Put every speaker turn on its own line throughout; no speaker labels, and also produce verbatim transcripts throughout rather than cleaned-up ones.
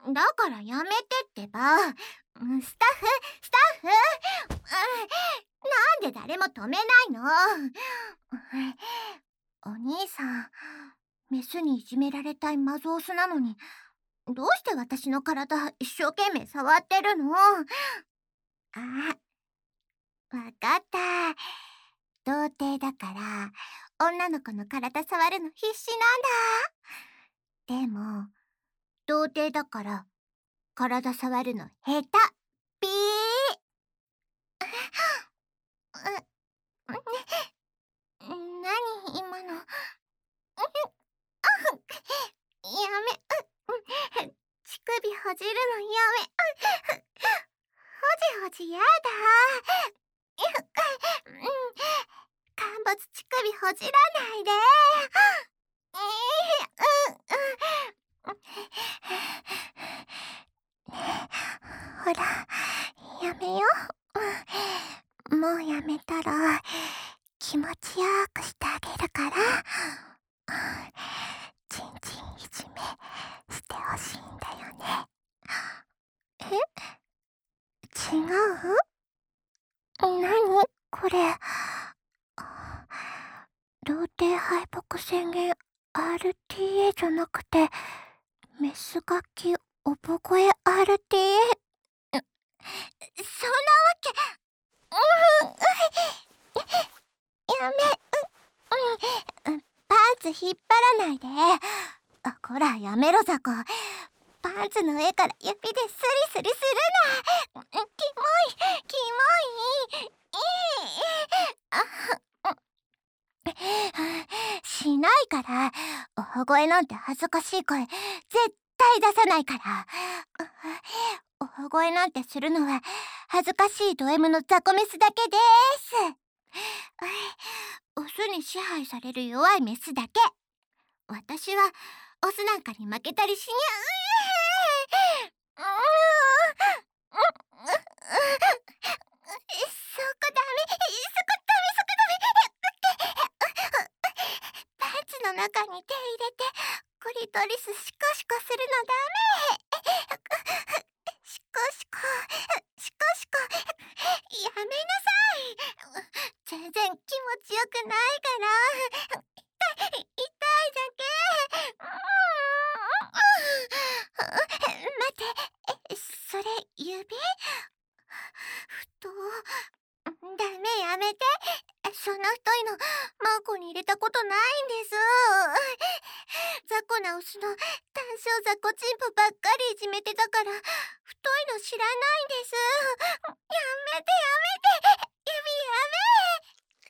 だからやめてってば。うんスタッフスタッフ、うんなんで誰も止めないの。お兄さん、メスにいじめられたいマゾオスなのに、どうして私の体一生懸命触ってるの。あ、わかった。童貞だから女の子の体触るの必死なんだ。でも童貞だから体触るの下手。ピーう何今の。やめ、乳首ほじるのやめ。ほじほじやだ。陥没乳首ほじらないで。ほら、やめよ。もうやめたら気持ちよくしてあげるから。ちんちんいじめしてほしいんだよね。え？違う？何これ。童貞敗北宣言 アールティーエー じゃなくてメスガキオボ声 アールティーエー。 そんなわけ。やめ。うん、パンツ引っ張らないで。あ、こらやめろザコ。パンツの上から指でスリスリするな。キモいキモい。しないから。おほ声なんて恥ずかしい声絶対出さないから。おほ声なんてするのは恥ずかしいド M のザコメスだけです。オスに支配される弱いメスだけ。私はオスなんかに負けたりしにゃ。うーそこダメ、そこダメ、そこダメ。パンツの中に手入れてクリトリスシコシコするのダメ。シコシコシコシコやめなさい。全然気持ちよくないから。痛い痛いだけ。待って、それ指？太。ダメ、やめて。そんな太いのマンコに入れたことないんです。雑魚なオスの単小雑魚チンポばっかりいじめてたから太いの知らないんです。やめてやめて、指やめ。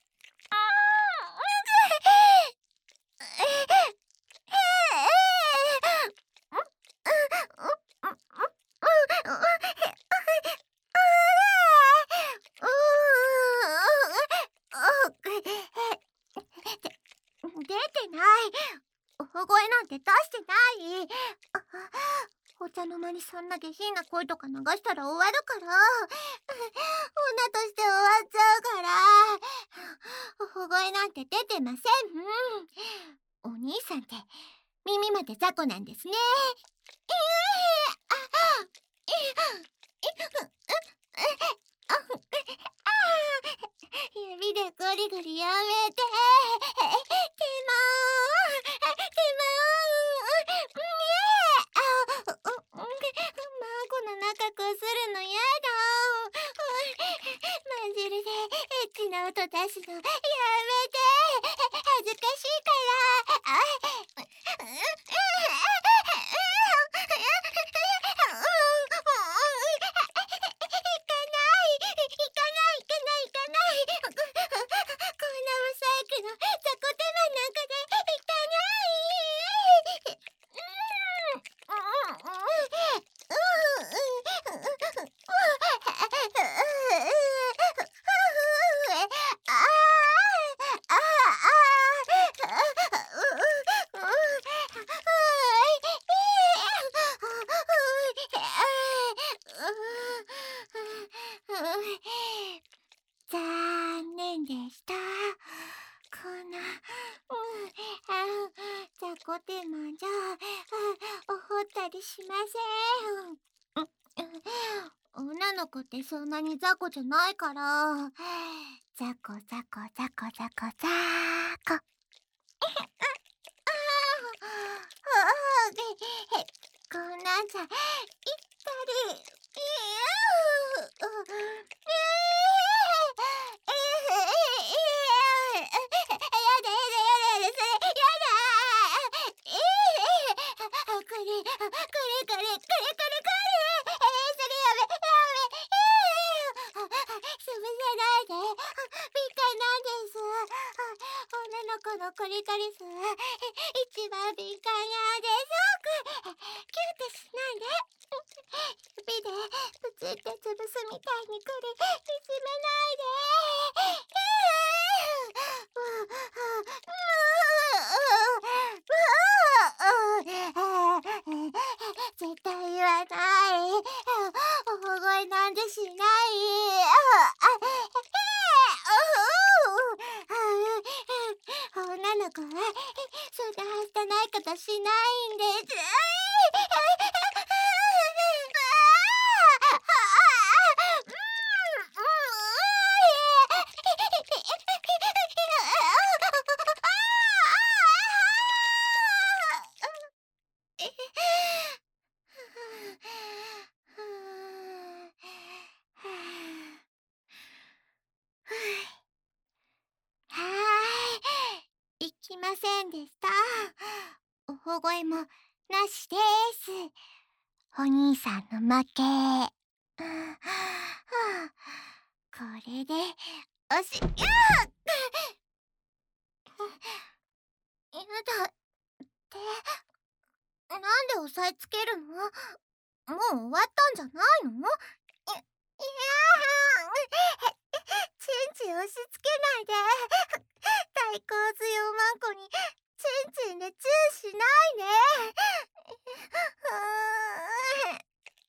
出てない。おほ声なんて出してない。お茶の間にそんな下品な声とか流したら終わるから。女として終わっちゃうから。おほ声なんて出てません。お兄さんって耳まで雑魚なんですね。指でゴリゴリやめて。手間手間。マゴの中こするのやだ。マジルでエッチな音出すのやめて。恥ずかしいから。残念でした。こんな、うん、あ、雑魚手間じゃ、おほったりりしません。女の子ってそんなに雑魚じゃないから。雑魚雑魚雑魚雑魚雑魚。ああ、こんなんじゃ、いったり、いやう、ええええやだやだやだやだ、それ、やだええこれ、これこれ、これこれこれ、ええそれやめ、やめ、ええすぶせないで、敏感なんです。女の子のコリコリ数、一番敏感なんです。キューってしないで。指でプチって潰すみたいにくり、いじめないで。絶対言わない。大声なんてしない。女の子はそんなはしたないことしないんです。はーい、行きませんでした。おほごえもなしです。お兄さんの負け。はあ、これでおしやあやだってなんで押さえつけるの？もう終わったんじゃないの？い、いやーチンチン押し付けないで。対抗強マンコにチンチンでチューしないで。うーん、や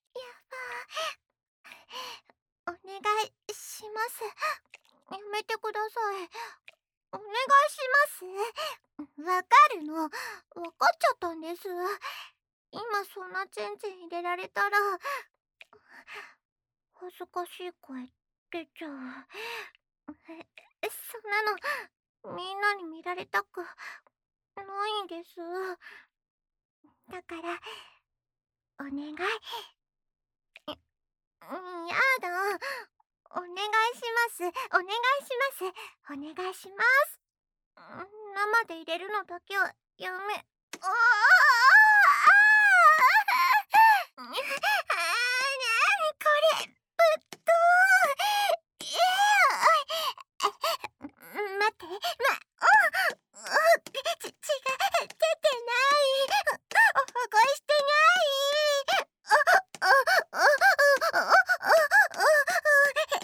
ばい。お願いします。やめてください。お願いします。わかるの。わかっちゃったんです。今そんなチンチン入れられたら恥ずかしい声出ちゃう。え、そんなのみんなに見られたくないんです。だからお願い。うんやだ。お願いします。お願いします。お願いします。生で入れるのだけはやめ。ああああなにこれ、ぶっとい。いや待って、ま、うん、ち、血が出てない。お保護してない。あ、あ、あ、あ、あ、あ、待って、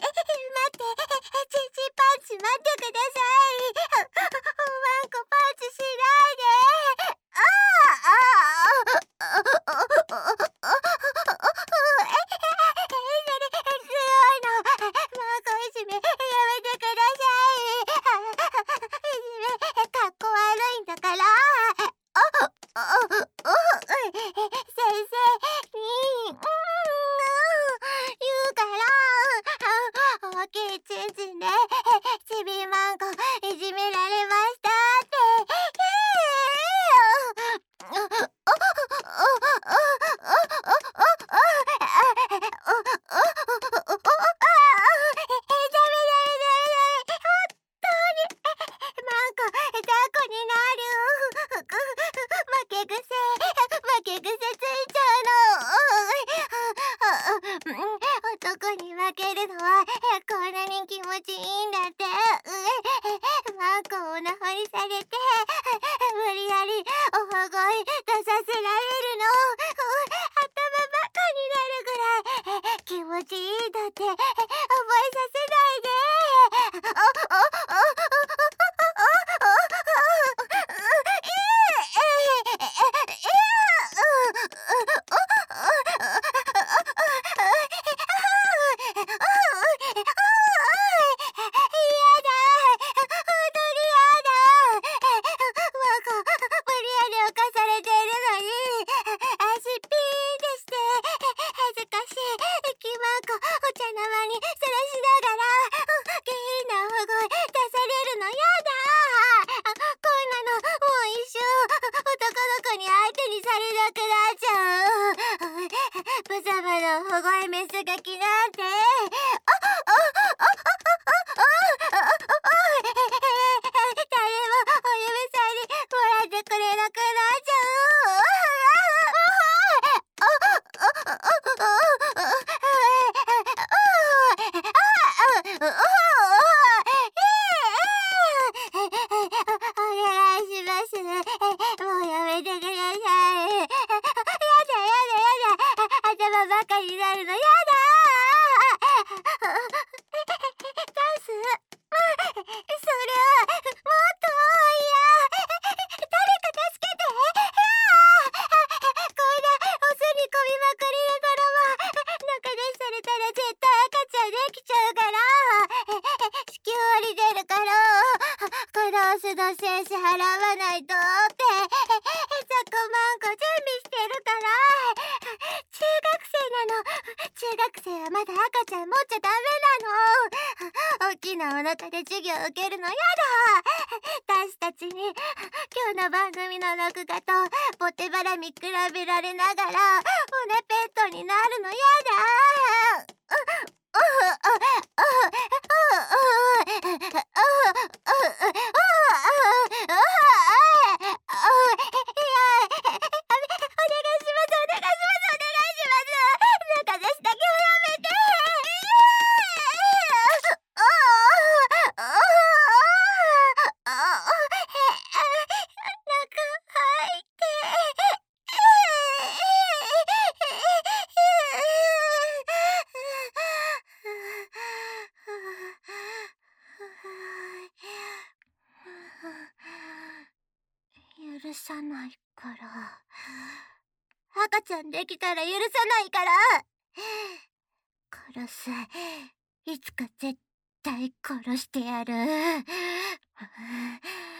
チチパンチ待ってください。ワンコパンチしないで。ああ、ああ、ああ、ああ、ああ、え、え、それ、すごいの。ワンコいじめ、やめてください。いじめ、かっこ悪いんだから。あ、あ、あ、先生に、うん、言うから、大きいチンチンで、ちびまんこいじめられましたって。負け癖、負け癖ついちゃうの。男に負けるのはこんなに気持ちいいんだって。マンコをおなほりされて無理やりおほごい出させられるの。頭バカになるぐらい気持ちいいんだって覚えさせないで。あ、あ、あ、あ、無理やり犯されているのに足ピーされなくなっちゃう。無様の保護メスガキなんて。あ、あ、あ、あ、あ、あ、あ、あ、誰もお嫁さんにもらってくれなくなっちゃう。お願いします。もうやめてください。やだやだやだ。頭ばかりになるのやだ。ダンス、それはもっと嫌。誰か助けて。こんなお酢に込みまくりながらは中出しされたら絶対赤ちゃんできちゃうから、子宮割り出るから、このお酢の精子払わないとってひゃくまんこ準備してるから。中学生なの。中学生はまだ赤ちゃん持っちゃダメなの。大きなお腹で授業受けるのやだ。男子たちに今日の番組の録画とボテバラ見比べられながら骨ペットになるのやだ。許さないから。赤ちゃんできたら許さないから。殺す。いつか絶対殺してやる。